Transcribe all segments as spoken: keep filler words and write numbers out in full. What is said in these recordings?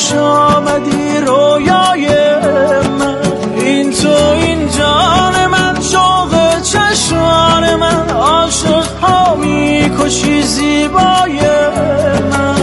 خوش آمدی رویای من، این تو این جان من، شوق چشمان من، عاشق ها میکشی زیبای من.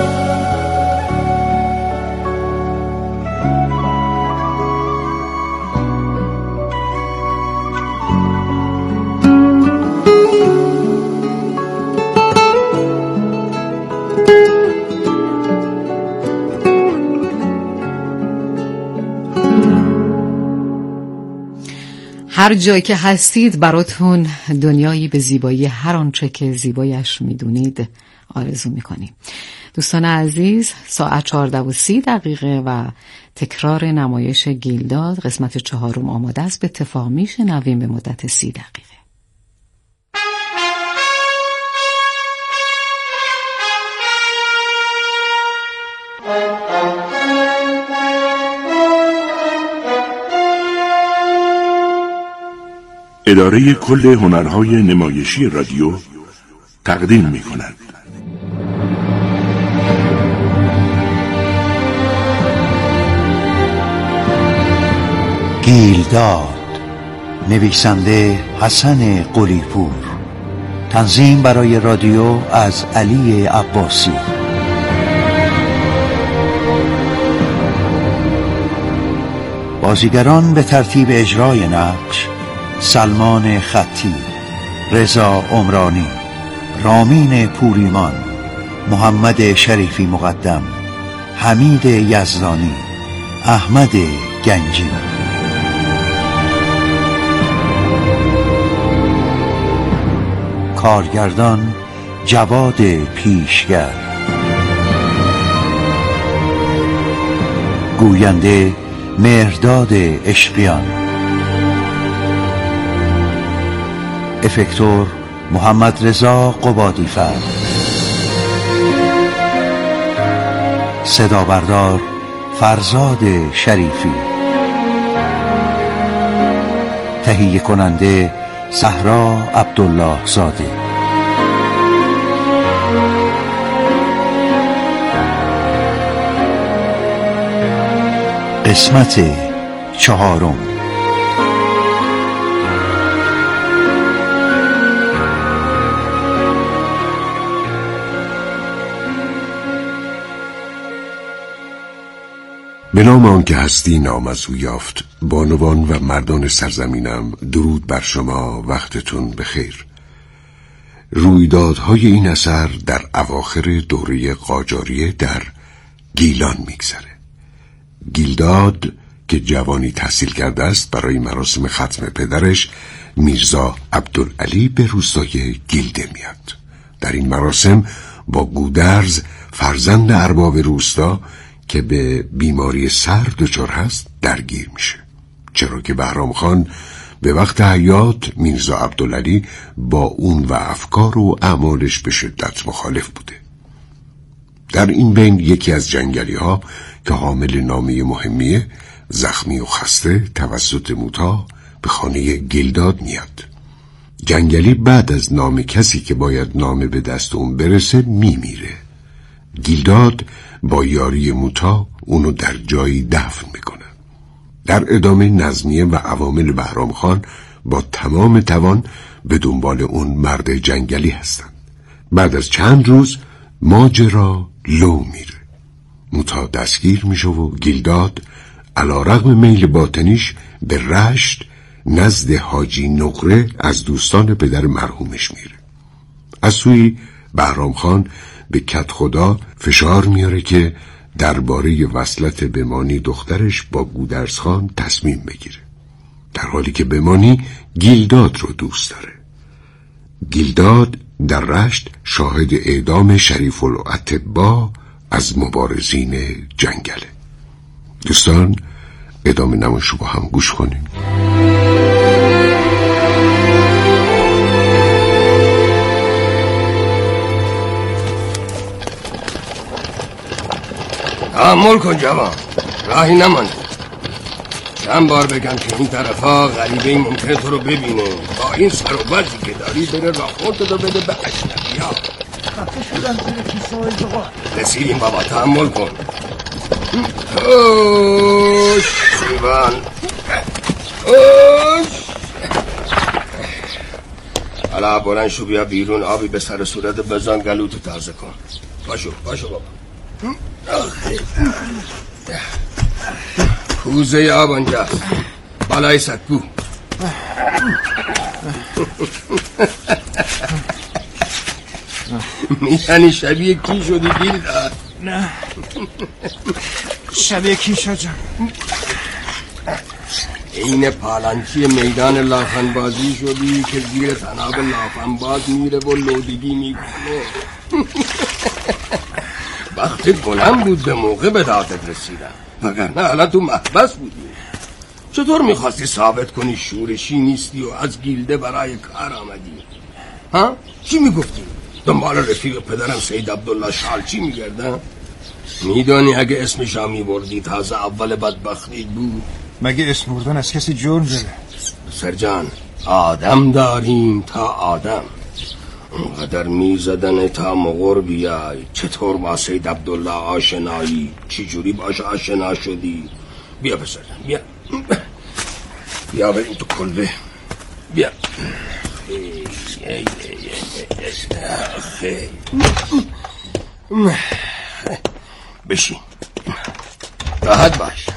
هر جایی که هستید براتون دنیایی به زیبایی هر آنچه که زیبایش میدونید آرزو میکنیم. دوستان عزیز، ساعت چهارده و سی دقیقه و تکرار نمایش گیلداد قسمت چهارم آماده است. به اتفاق میشنویم به مدت سی دقیقه. اداره کل هنرهای نمایشی رادیو تقدیم می کند. گیلداد، نویسنده حسن قلی‌پور، تنظیم برای رادیو از علی عباسی. بازیگران به ترتیب اجرای نقش: سلمان خطی، رضا عمرانی، رامین پوریمان، محمد شریفی مقدم، حمید یزدانی، احمد گنجی. کارگردان جواد پیشگر. گوینده مهرداد عشقیان. افکتور محمد رضا قبادی‌فر. صدا بردار فرزاد شریفی. تهیه کننده صحرا عبدالله زاده. قسمت چهارم. به نام آن که هستی نام از او یافت. بانوان و مردان سرزمینم، درود بر شما، وقتتون بخیر. رویدادهای این اثر در اواخر دوره قاجاریه در گیلان میگذره. گیلداد که جوانی تحصیل کرده است، برای مراسم ختم پدرش میرزا عبدالعلی به روستای گیلده میاد. در این مراسم با گودرز فرزند ارباب روستا که به بیماری سر دچار هست درگیر میشه، چرا که بهرام خان به وقت حیات میرزا عبدالعلی با اون و افکار و اعمالش به شدت مخالف بوده. در این بین یکی از جنگلی ها که حامل نامه مهمیه، زخمی و خسته توسط موتا به خانه گیلداد میاد. جنگلی بعد از نام کسی که باید نامه به دست اون برسه میمیره. گیلداد با یاری موتا اونو در جایی دفن میکنه. در ادامه نظمیه و عوامل بهرام خان با تمام توان به دنبال اون مرد جنگلی هستند. بعد از چند روز ماجرا لو میره. موتا دستگیر میشه و گیلداد علیرغم میل باطنیش به رشت نزد حاجی نقره از دوستان پدر مرحومش میره. از سوی بهرام خان به کت خدا فشار میاره که درباره وصلت بمانی دخترش با گودرز خان تصمیم بگیره، در حالی که بمانی گیلداد رو دوست داره. گیلداد در رشت شاهد اعدام شریف الاطباء از مبارزین جنگله. دوستان، ادامه نمایش رو با هم گوش کنیم. تحمل کن جوان، راهی نمانده. چند بار بگم که این طرفا غریبه این ممکنه تو رو ببینه، با این سر و وضعی که داری بره راپورت رو بده به اشرفی ها. خفه شدن زیر کیسه های زغال. رسیدیم بابا، تحمل کن. اوش ایوان اوش. حالا بلند شو بیا بیرون، آبی به سر صورت بزن، گلوتو تازه کن. باشو باشو بابا. کوزه آب آنجاست بالای سکو. میشنی شبیه کی شدی گیلداد؟ نه شبیه کی شد جان؟ این پالانچی میدان لافنبازی شدی که زیر تناب لافنباز میره و لودگی میکنه. وقتی بلند بود به موقع به دادت رسیدم، وگرنه حالا تو محبس بودی. چطور میخواستی ثابت کنی شورشی نیستی و از گیلده برای کار آمدی؟ ها؟ چی میگفتی؟ دنبال رفیق پدرم سید عبدالله شالچی میگردم؟ میدانی اگه اسمش هم میبردی تازه اول بدبختی بود. مگه اسم بردن از کسی جرم داره؟ سرجان آدم داریم تا آدم. اونقدر میزدن تا مغر بیای. چطور با سید عبدالله آشنایی؟ چی جوری باش آشنا شدی؟ بیا پسر بیا بیا بریم تو کلبه. بیا خیلی بشین راحت باش.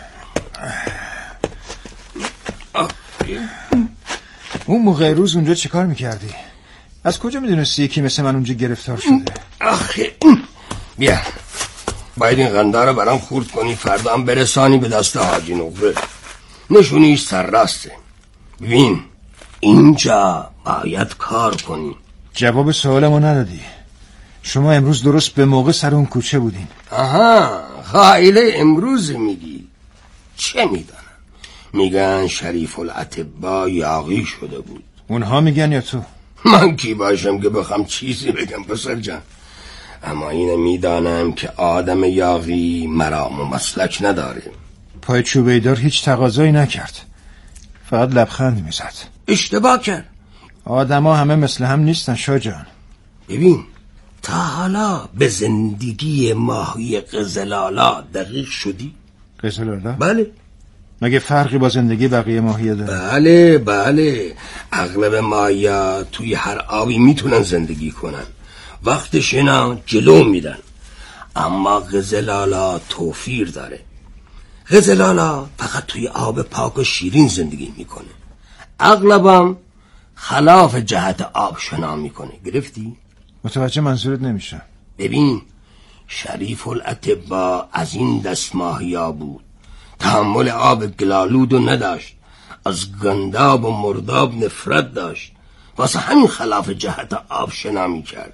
اون موقع روز اونجا چه کار میکردی؟ از کجا میدونستی یکی مثل من اونجا گرفتار شده؟ آخه بیا باید این غنده رو برام خورد کنی، فردا هم برسانی به دست حاجی نقره. نشونیش سر راسته. ببین اینجا باید کار کنی. جواب سوالمو ندادی. شما امروز درست به موقع سر اون کوچه بودین. آها خائله امروز میگی. چه میدانم؟ میگن شریف الاطباء یاغی شده بود. اونها میگن یا تو؟ من کی باشم که بخوام چیزی بگم پسر جان. اما اینه میدانم که آدم یاغی مرام و مسلک نداره. پای چوبه دار هیچ تقاضایی نکرد، فقط لبخند میزد. اشتباه کرد. آدم ها همه مثل هم نیستن شاه جان. ببین تا حالا به زندگی ماهی قزلالا دقیق شدی؟ قزلالا؟ بله. مگه فرقی با زندگی بقیه ماهی داره؟ بله بله. اغلب ماهیا توی هر آبی میتونن زندگی کنن، وقت شنا جلو میدن. اما قزلالا توفیر داره. قزلالا فقط توی آب پاک و شیرین زندگی میکنه. اغلبم خلاف جهت آب شنا میکنه. گرفتی؟ متوجه منظورت نمیشم. ببین شریف الاطباء از این دست ماهیا بود. تحمل آب گلالودو نداشت، از گنداب و مرداب نفرت داشت، واسه همین خلاف جهت آب شنا میکرد.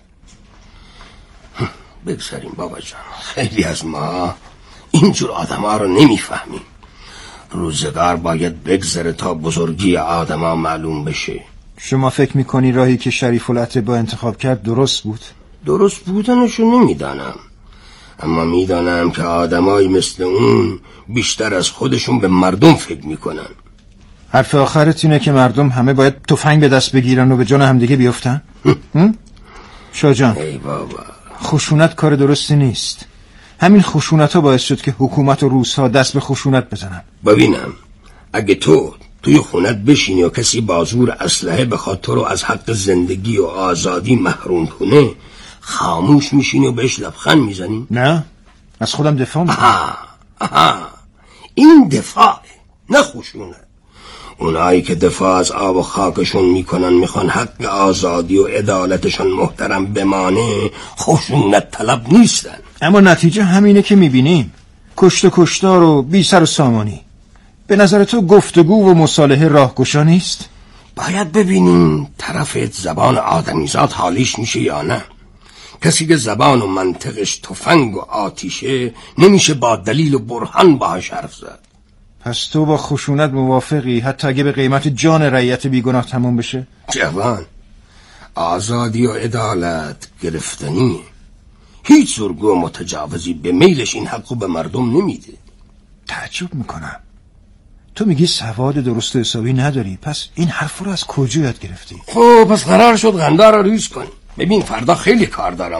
بگذاریم بابا جان، خیلی از ما اینجور آدم ها رو نمیفهمیم. روزگار باید بگذره تا بزرگی آدم ها معلوم بشه. شما فکر میکنی راهی که شریف الاطباء انتخاب کرد درست بود؟ درست بودنشو نمیدانم، اما میدانم که آدمایی مثل اون بیشتر از خودشون به مردم فکر میکنن. حرف آخرت اینه که مردم همه باید تفنگ به دست بگیرن و به جان همدیگه بیفتن؟ شاه جان، ای بابا، خشونت کار درستی نیست. همین خشونت ها باعث شد که حکومت و روس‌ها دست به خشونت بزنن. ببینم اگه تو توی خونت بشینی و کسی بازور اسلحه بخواد تو رو از حق زندگی و آزادی محروم کنه، خاموش میشینی و بهش لبخند میزنی؟ نه، از خودم دفاع میکنم. آها آها، این دفاع نه خشونت. اونایی که دفاع از آب و خاکشون میکنن میخوان حق آزادی و عدالتشون محترم بمانه، خشونت طلب نیستن. اما نتیجه همینه که میبینیم، کشت و کشتار و بی سر و سامانی. به نظر تو گفتگو و مصالحه راهگشا نیست؟ باید ببینیم طرفت زبان آدمیزاد حالیش میشه یا نه. کسی که زبان و منطقش تفنگ و آتیشه نمیشه با دلیل و برهان باهاش حرف زد. پس تو با خشونت موافقی حتی اگه به قیمت جان رعیت بیگناه تموم بشه؟ جوان، آزادی و عدالت گرفتنیه. هیچ زرگو متجاوزی به میلش این حقو به مردم نمیده. تعجب میکنم، تو میگی سواد درست حسابی نداری، پس این حرف رو از کجا یاد گرفتی؟ خب پس قرار شد غنده رو ریز کنی. ببین فردا خیلی کار دارم،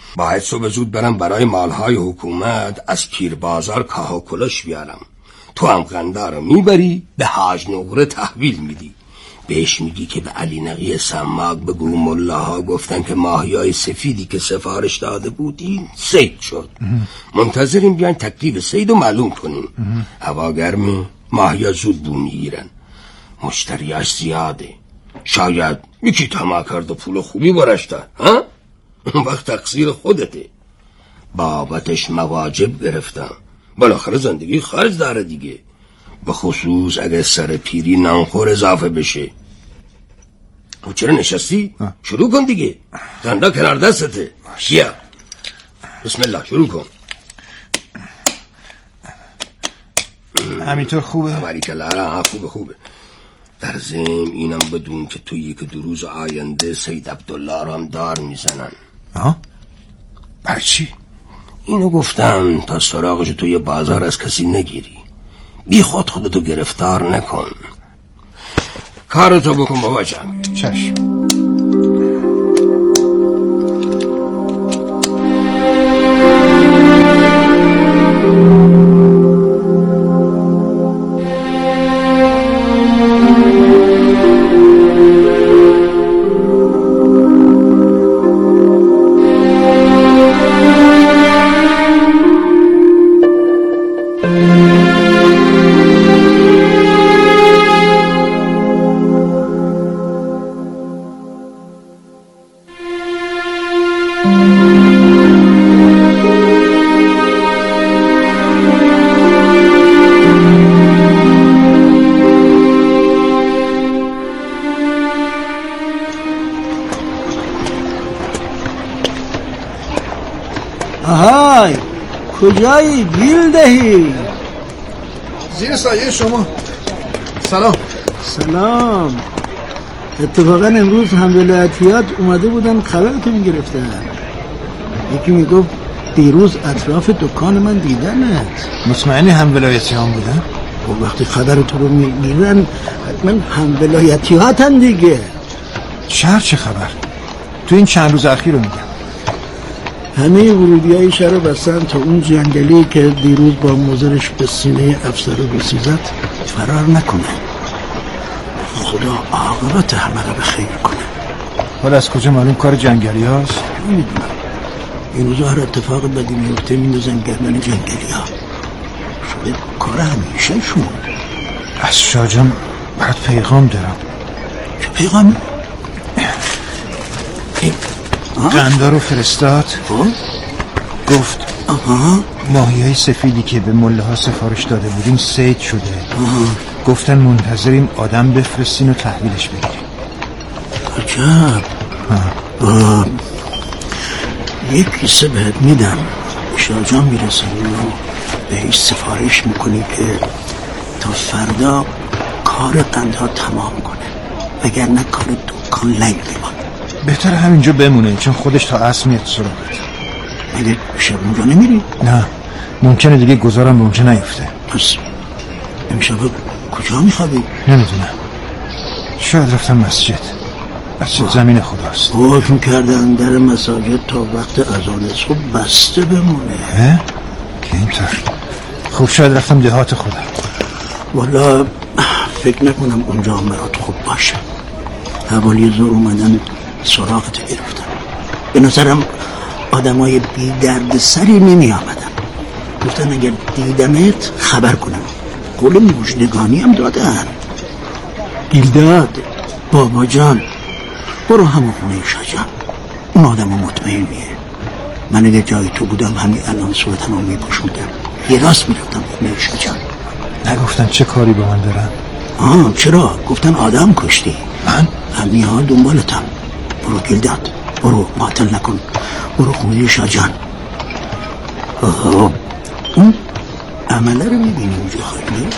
باید صبح زود برم برای مالهای حکومت از پیر بازار کاه و کلش بیارم. تو هم قنده رو میبری به حاج نقره تحویل میدی، بهش میگی که به علی نقی سماک بگو ملاها گفتن که ماهیای سفیدی که سفارش داده بودین سید شد. منتظریم بیان تکلیف سید رو معلوم کنیم. هوا گرمه، ماهیا زود بو میگیرن، مشتریاش زیاده، شاید یکی طمع کرد و پول خوبی برش داد. ها؟ اون وقت تقصیر خودته. بابتش مواجب گرفتم، بالاخره زندگی خرج داره دیگه، به خصوص اگه سر پیری نانخور اضافه بشه. او چرا نشستی؟ اه. شروع کن دیگه، دندا کنار دستته. بیا بسم الله شروع کن. همینطور خوبه؟ باریکلا خوبه خوبه. در ضمن اینم بدون که تو یک دو روز آینده سید عبدالله رو هم دار میزنن. ها؟ برای چی؟ اینو گفتم تا سراغش توی بازار از کسی نگیری، بی خود خودتو گرفتار نکن. کارتو بکن بابا جان. چشم. آهای کجایی گیل دهی؟ زیر سایه شما. سلام. سلام. اتفاقا امروز هم ولایتیات اومده بودن خبرتون گرفتن. یکی میگفت دیروز اطراف دکان من دیدنت. مطمئنی هم ولایتیان بودن؟ و وقتی خبرتون رو میگیرن حتما هم ولایتیاتن دیگه. شهر چه خبر؟ تو این چند روز اخیر رو میگم. همه ورودی های شهر رو بستن تا اون جنگلی که دیروز با مزرش به سینه افسر روسی زد فرار نکنه. خدا عاقبت همه رو به خیر کنه. حالا از کجا معلوم کار جنگلی هاست؟ نمیدونم. این روزا هر اتفاق بدی میفته میندازن گردن جنگلی ها. شده کار همیشه شون. از شاه جان برات پیغام دارم. چه پیغامی؟ قنده رو فرستاد. گفت آها. ماهیای سفیدی که به مله ها سفارش داده بودیم سید شده. آها. گفتن منتظریم آدم بفرستین و تحویلش بگیریم. عجب. یک کیسه بهت میدم، شاه جان میرسیم و بهش سفارش میکنی که تا فردا کار قندها تمام کنه، وگرنه کار دکان لنگ میمونه. بهتر همینجا بمونه چون خودش تا عصر میاد سراغت. مگه شب اونجا نمیری؟ نه ممکنه دیگه گذارم به اونجا نیفته. پس امشب کجا میخوابی؟ نمیدونم، شاید رفتم مسجد. مسجد زمین خداست. حکم کردن در مساجد تا وقت اذان صبح بسته بمونه. اه؟ که اینطور. خب شاید رفتم دهات خدا. والا فکر نکنم اونجا هم برات خوب باشه. حوالی زور اومدن سراغت گرفتن. به نظرم آدمای بی درد سری نمی آمدن. گفتن اگر دیدمت خبر کنم. قول مژدگانی هم دادن. گیلداد بابا جان برو همون خونه شاجان. اون آدم رو مطمئن میه. من اگه جای تو بودم همین الان صورتم رو میپوشوندم، یه راست میرفتم خونه شاجان. نگفتن چه کاری با من دارن؟ آه چرا؟ گفتن آدم کشتی. من؟ همین ها دنبالتم. برو گیلداد برو، معطل نکن، برو خونه شاجان. اون عمله رو میبینی اونجا خواهی؟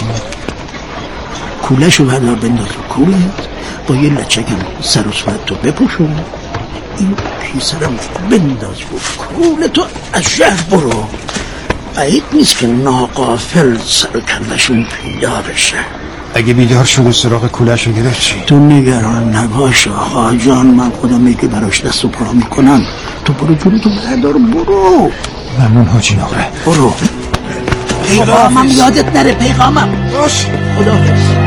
کولش رو بردار بنداز رو کولت، با یه لچکم سر و صورت تو بپوشون، این کیسه رو بنداز رو کولتو از شهر برو. بعید نیست که ناقافل سر و کلشون پیدا بشه. اگه بیدار شد و سراغ کولش رو گرفت چی؟ تو نگران نباش آقا جان، من خودم یکی براش دست و پا میکنم. تو برو جلو، تو بردار برو. ممنون حاجی نقره. برو. پیغامم یادت نره، پیغامم. باش. خداحافظ.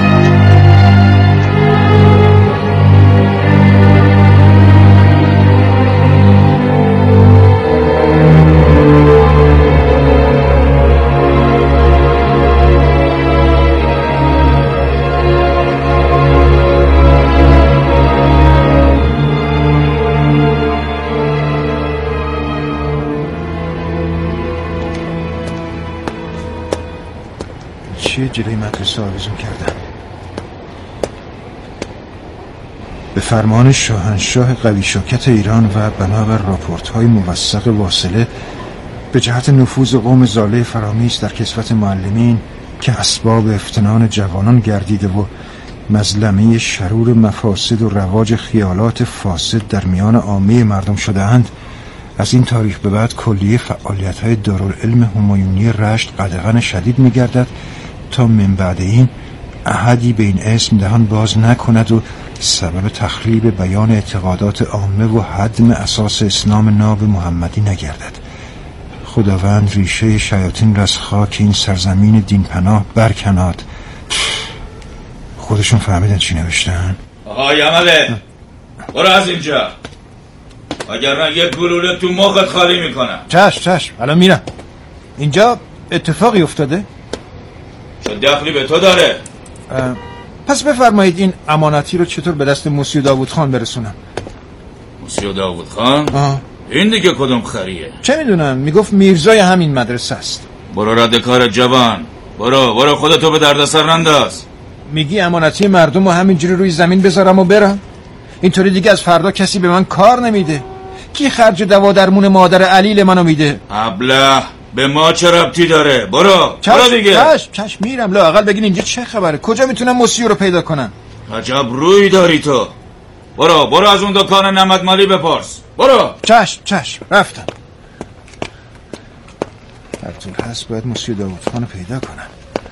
جلوی مدرسه آویزون کردم. به فرمان شاهنشاه قوی شوکت ایران و بنابر راپورت های موثق واصله به جهت نفوذ قوم ضاله فرامیز در کسوت معلمین که اسباب افتنان جوانان گردیده و مظلمه شرور مفاسد و رواج خیالات فاسد در میان عامه مردم شده اند، از این تاریخ به بعد کلیه فعالیت های دارالعلم همایونی رشت قدغن شدید می گردد تا من بعد این احدی به این اسم دهان باز نکند و سبب تخریب بیان اعتقادات عامه و هدم اساس اسلام ناب محمدی نگردد. خداوند ریشه شیاطین را از خاک این سرزمین دین پناه برکناد. خودشون فهمیدن چی نوشتن؟ آقای عمله برو از اینجا، اگر نه یک گلوله تو مخت خالی میکنم. چشم چشم الان میرم. اینجا اتفاقی افتاده؟ چه دخلی به تو داره؟ پس بفرمایید این امانتی رو چطور به دست موسی داوود خان برسونم؟ موسی داوود خان؟ آه. این دیگه کدوم خریه؟ چه میدونم، میگفت میرزای همین مدرسه است. برو رد کار جوان، برو برو خودتو به دردسر ننداز. میگی امانتی مردم رو همینجوری روی زمین بذارم و برم؟ اینطوری دیگه از فردا کسی به من کار نمیده. کی خرج دوا درمون مادر علیل منو میده؟ ابله به ما چه ربطی داره؟ برو چش، برو دیگه. چش چش میرم. لااقل بگین اینجا چه خبره، کجا میتونم موسیو رو پیدا کنم؟ عجب روی داری تو. برو برو از اون دکان نمد مالی بپرس. برو. چش چش رفتم. هر طور هست باید موسیو داوود خانو پیدا کنم.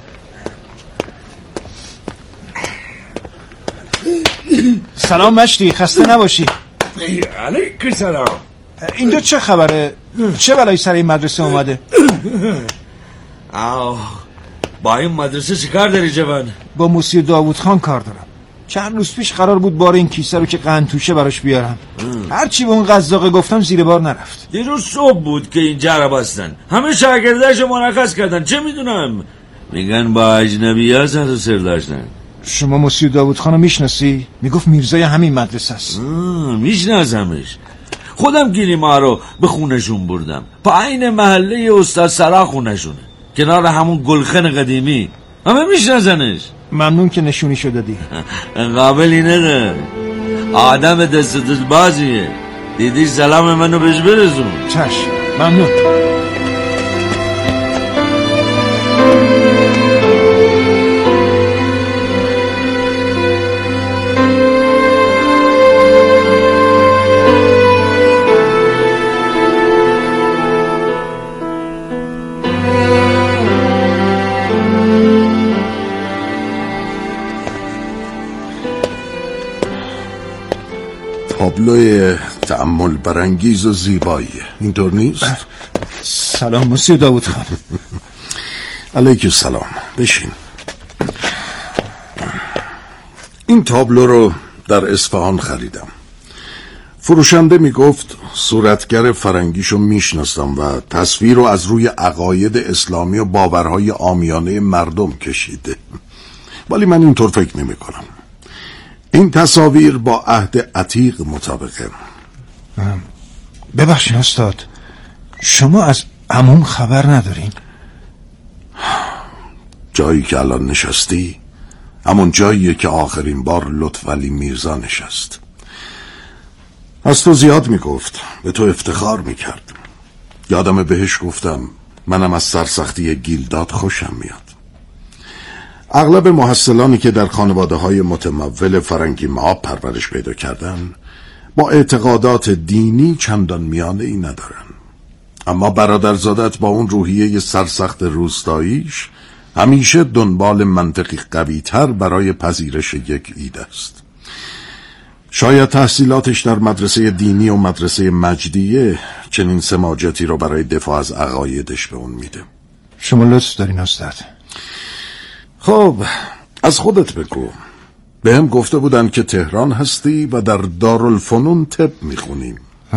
سلام مشتی، خسته نباشی. علیکم سلام. اینجا چه خبره؟ چه بلایی سر این مدرسه اومده؟ آه با این مدرسه چه کار داری جوان؟ با موسی داوود خان کار دارم. چند روز پیش قرار بود بار این کیسه رو که قند توشه براش بیارم. هرچی به اون قزاقه گفتم زیر بار نرفت. دیروز صبح بود که اینجا را بستن، همه شاگرداش مرخص کردن. چه میدونم، میگن با اجنبی ها سر و سر داشتن. شما موسی داوود خانو میشناسی؟ میگفت میرزای همین مدرسه است. میشناسمش، خودم گیری ما رو به خونشون بردم. پایین محله استاد سرا خونشونه، کنار همون گلخن قدیمی. همه میشناسنش. ممنون که نشونی شو دادی. قابلی نده، آدم دست دل بازیه. دیدی سلام منو بهش برسون. چشم ممنون. تابلوی تأمل برانگیز و زیباییه، اینطور نیست؟ سلام موسی داوود خان. علیکم سلام، بشین. این تابلو رو در اصفهان خریدم. فروشنده می گفت صورتگر فرنگیشو میشناسم و تصویر رو از روی عقاید اسلامی و باورهای عامیانه مردم کشیده، ولی من اینطور فکر نمی کنم. این تصاویر با عهد عتیق مطابقه. ببخشید استاد، شما از عموم خبر ندارین؟ جایی که الان نشستی همون جاییه که آخرین بار لطفعلی میرزا نشست. از تو زیاد میگفت، به تو افتخار میکرد. یادم بهش گفتم منم از سرسختی گیلداد خوشم میاد. اغلب محصلانی که در خانواده های متمول فرنگی معاب پرورش پیدا کردن با اعتقادات دینی چندان میانه ای ندارن، اما برادرزادت با اون روحیه سرسخت روستاییش همیشه دنبال منطقی قوی‌تر برای پذیرش یک ایده است. شاید تحصیلاتش در مدرسه دینی و مدرسه مجدیه چنین سماجتی رو برای دفاع از عقایدش به اون میده. شما لطف دارین استاد. خب از خودت بگو. به هم گفته بودن که تهران هستی و در دارالفنون طب میخونیم.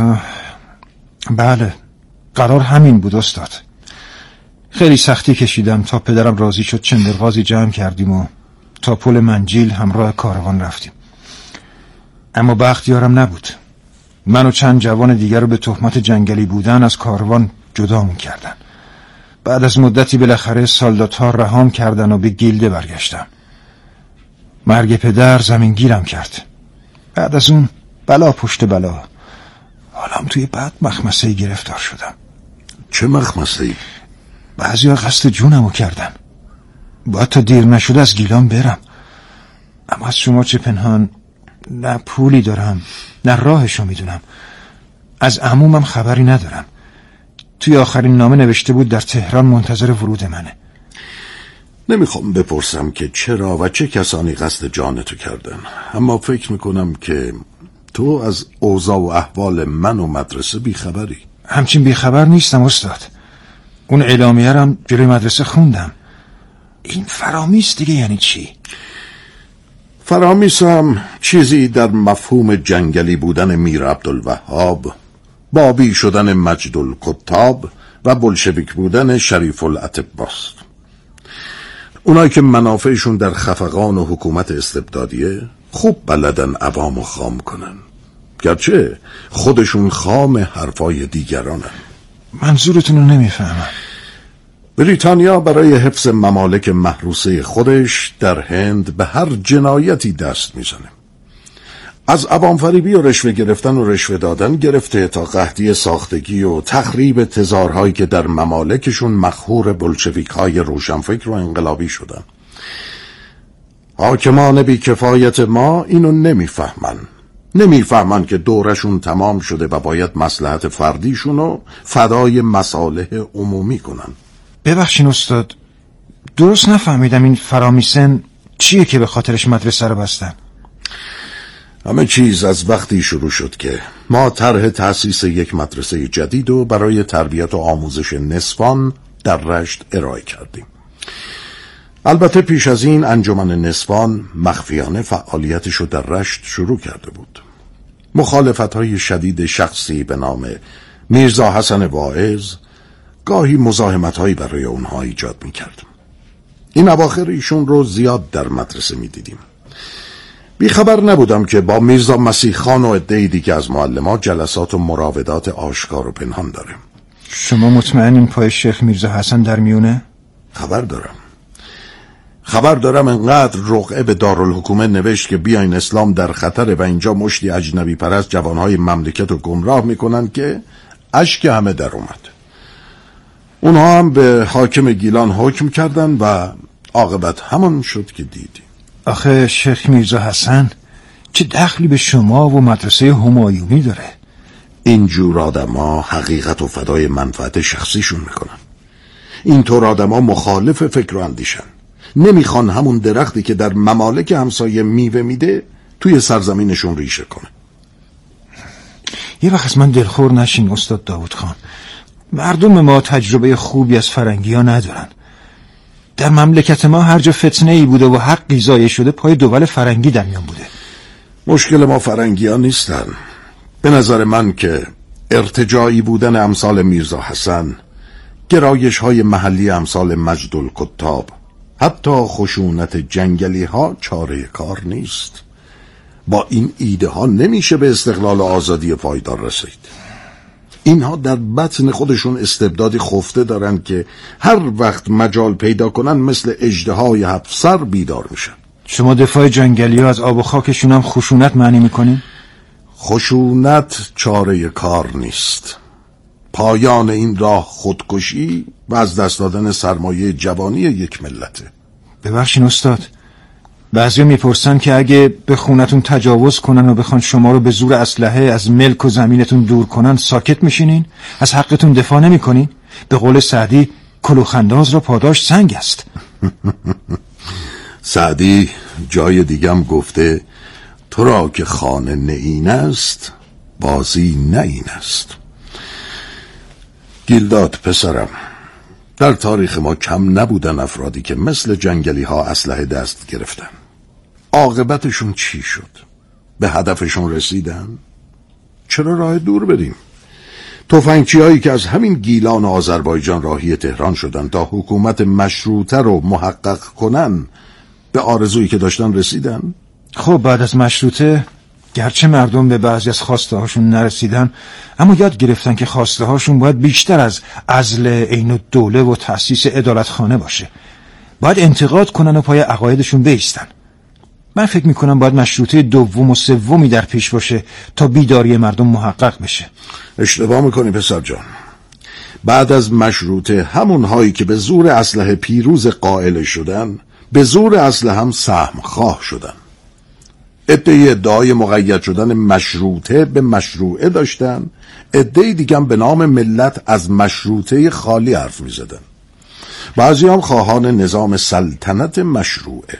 بله قرار همین بود استاد. خیلی سختی کشیدم تا پدرم راضی شد. چندرغازی جمع کردیم و تا پل منجیل همراه کاروان رفتیم. اما بخت یارم نبود. من و چند جوان دیگر رو به تهمت جنگلی بودن از کاروان جدامون کردن. بعد از مدتی بالاخره سالدات‌ها رهام کردن و به گیلده برگشتم. مرگ پدر زمین گیرم کرد. بعد از اون بلا پشت بلا. حالم توی بد مخمسه‌ای گرفتار شدم. چه مخمسه‌ای؟ بعضیا قصد جونمو کردن. باید تا دیر نشده از گیلان برم. اما از شما چه پنهان؟ نه پولی دارم نه راهشو میدونم. از عمومم خبری ندارم. توی آخرین نامه نوشته بود در تهران منتظر ورود منه. نمیخوام بپرسم که چرا و چه کسانی قصد جان تو کردن، اما فکر میکنم که تو از اوضاع و احوال من و مدرسه بیخبری. همچین بیخبر نیستم استاد. اون اعلامیه رم جلوی مدرسه خوندم. این فرامیس دیگه یعنی چی؟ فرامیس هم چیزی در مفهوم جنگلی بودن میر عبدالوهاب، بابی شدن مجد الکتاب و بلشویک بودن شریف الاطباست. اونایی که منافعشون در خفقان و حکومت استبدادیه خوب بلدن عوامو خام کنن، گرچه خودشون خام حرفای دیگرانن. منظورتون رو نمیفهمم. بریتانیا برای حفظ ممالک محروسه خودش در هند به هر جنایتی دست میزنه. از عوام فریبی و رشوه گرفتن و رشوه دادن گرفته تا قحطی ساختگی و تخریب تزارهایی که در ممالکشون مخهور بلشویک های روشنفکر و انقلابی شدن. حاکمان بی کفایت ما اینو نمیفهمن. نمیفهمن که دورشون تمام شده و باید مصلحت فردیشونو فدای مصالح عمومی کنن. ببخشین استاد، درست نفهمیدم این فرامیسن چیه که به خاطرش مدرسه رو بستن؟ همه چیز از وقتی شروع شد که ما طرح تأسیس یک مدرسه جدید و برای تربیت و آموزش نسوان در رشت ارائه کردیم. البته پیش از این انجمن نسوان مخفیانه فعالیتش رو در رشت شروع کرده بود. مخالفت‌های شدید شخصی به نام میرزا حسن واعظ گاهی مزاحمت‌هایی برای اونها ایجاد می‌کرد. این اواخر ایشون رو زیاد در مدرسه می‌دیدیم. بیخبر نبودم که با میرزا مسیح خان و عده‌ای دیگه از معلمات جلسات و مراودات آشکار و پنهان داره. شما مطمئنین پای شیخ میرزا حسن در میونه؟ خبر دارم. خبر دارم انقدر رقعه به دارالحکومه نوشت که بیاین اسلام در خطره و اینجا مشتی اجنبی پرست جوانهای مملکت رو گمراه میکنن که اشک همه در اومد. اونها هم به حاکم گیلان حکم کردن و عاقبت همان شد که دیدی. آخه شیخ میرزا حسن چه دخلی به شما و مدرسه همایونی داره؟ اینجور آدما حقیقت و فدای منفعت شخصیشون میکنن. اینطور آدما مخالف فکر و اندیشن. نمیخوان همون درختی که در ممالک همسایه میوه میده توی سرزمینشون ریشه کنه. یه وقت از من دلخور نشین استاد داوود خان. مردم ما تجربه خوبی از فرنگی ها ندارن. در مملکت ما هر جا فتنه ای بوده و حقی ضایع شده پای دول فرنگی در میان بوده. مشکل ما فرنگی ها نیستن. به نظر من که ارتجاعی بودن امثال میرزا حسن، گرایش های محلی امثال مجد الکتاب، حتی خشونت جنگلی ها چاره کار نیست. با این ایده ها نمیشه به استقلال و آزادی پایدار رسید. اینها در بطن خودشون استبدادی خفته دارن که هر وقت مجال پیدا کنن مثل اژدهای هفت سر بیدار میشن. شما دفاع جنگلی ها از آب و خاکشون هم خشونت معنی میکنین؟ خشونت چاره کار نیست. پایان این راه خودکشی و از دست دادن سرمایه جوانی یک ملته. ببخشین استاد، بعضیا میپرسن که اگه به خونتون تجاوز کنن و بخوان شما رو به زور اسلحه از ملک و زمینتون دور کنن ساکت میشینین؟ از حقتون دفاع نمیکنین؟ به قول سعدی کلوخنداز را پاداش سنگ است. سعدی جای دیگم گفته تو را که خانه نه این است بازی نه این است. گیلداد پسرم، در تاریخ ما کم نبودن افرادی که مثل جنگلی ها اسلحه دست گرفتن. عاقبتشون چی شد؟ به هدفشون رسیدن؟ چرا راه دور بریم؟ تفنگچی هایی که از همین گیلان و آذربایجان راهی تهران شدن تا حکومت مشروطه رو محقق کنن به آرزویی که داشتن رسیدن؟ خب بعد از مشروطه گرچه مردم به بعضی از خواسته هاشون نرسیدن، اما یاد گرفتن که خواسته هاشون باید بیشتر از عزل عین الدوله و تأسیس عدالتخانه باشه. باید انتقاد کنن و پای عقایدشون بایستن. من فکر میکنم باید مشروطه دوم و سومی در پیش باشه تا بیداری مردم محقق بشه. اشتباه میکنی پسر جان. بعد از مشروطه همون هایی که به زور اسلحه پیروز قائل شدن به زور اسلحه هم سهم خواه شدن. عده‌ای ادعای مقید شدن مشروطه به مشروعه داشتن، عده‌ای دیگه به نام ملت از مشروطه خالی حرف میزدن. بعضی هم خواهان نظام سلطنت مشروعه.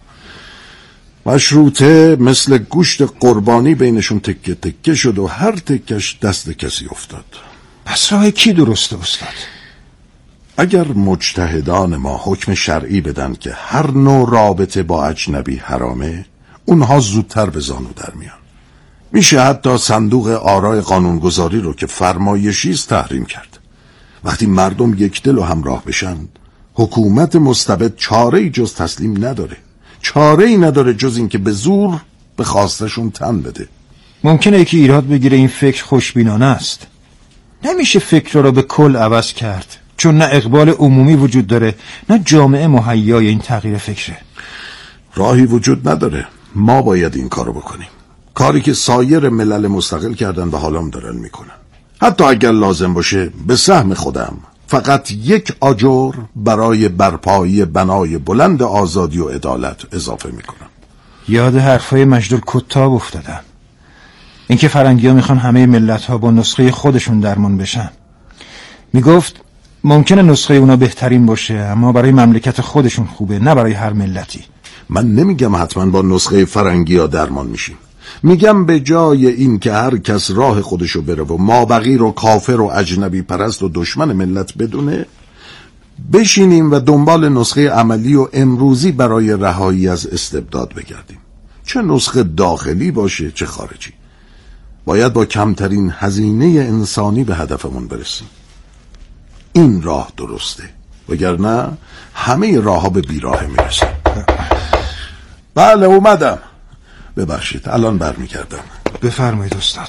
مشروطه مثل گوشت قربانی بینشون تکه تکه شد و هر تکش دست کسی افتاد. پس راه کی درسته استاد؟ اگر مجتهدان ما حکم شرعی بدن که هر نوع رابطه با اجنبی حرامه، اونها زودتر به زانو در میان. میشه حتی صندوق آرای قانونگذاری رو که فرمایشیست تحریم کرد. وقتی مردم یک دل و همراه بشن، حکومت مستبد چاره‌ای جز تسلیم نداره. چاره‌ای نداره جز این که به زور به خواستشون تن بده. ممکنه یکی ایراد بگیره این فکر خوشبینانه است. نمیشه فکر رو به کل عوض کرد، چون نه اقبال عمومی وجود داره نه جامعه مهیای این تغییر فکره. راهی وجود نداره. ما باید این کارو بکنیم. کاری که سایر ملل مستقل کردن و حالام دارن میکنن. حتی اگر لازم باشه به سهم خودم فقط یک آجر برای برپایی بنای بلند آزادی و عدالت اضافه میکنم. یاد حرفای مجدول کتاب افتادم. اینکه فرنگی ها میخوان همه ملت ها با نسخه خودشون درمان بشن. میگفت ممکنه نسخه اونا بهترین باشه، اما برای مملکت خودشون خوبه، نه برای هر ملتی. من نمیگم حتما با نسخه فرنگی ها درمان میشیم. میگم به جای این که هر کس راه خودشو بره و مابقی رو کافر و اجنبی پرست و دشمن ملت بدونه، بشینیم و دنبال نسخه عملی و امروزی برای رهایی از استبداد بگردیم. چه نسخه داخلی باشه چه خارجی. باید با کمترین هزینه انسانی به هدفمون برسیم. این راه درسته، وگرنه همه راه ها به بیراه میرسن. بله اومدم. ببخشید الان برمیگردم. بفرمایید استاد.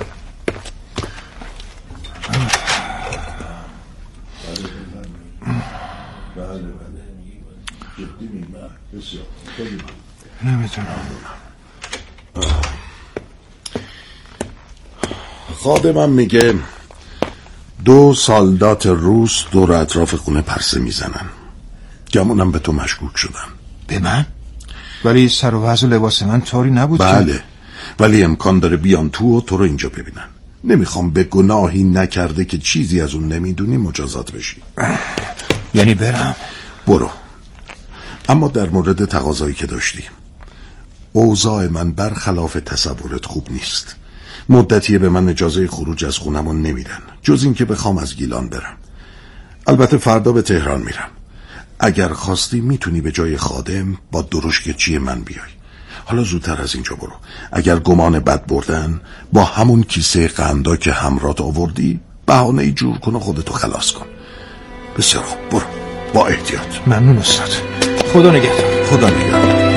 نمیتونم. خادمم میگه دو سالدات روس دور اطراف خونه پرسه میزنن. گمونم به تو مشکوک شدن. به من؟ ولی سر و وضع و لباس من طوری نبود. بله که... ولی امکان داره بیان تو و تو رو اینجا ببینن. نمیخوام به گناهی نکرده که چیزی از اون نمیدونی مجازات بشی. یعنی برم؟ برو. اما در مورد تقاضایی که داشتی، اوضاع من برخلاف تصورت خوب نیست. مدتیه به من اجازه خروج از خونمون نمیدن، جز این که بخوام از گیلان برم. البته فردا به تهران میرم. اگر خواستی میتونی به جای خادم با درشکچی من بیای. حالا زودتر از اینجا برو. اگر گمان بد بردن با همون کیسه قندا که همراهت آوردی بهانه ای جور کن و خودتو خلاص کن. بسیار خوب، برو با احتیاط. ممنون استاد. خدا نگهدار. خدا نگهدار.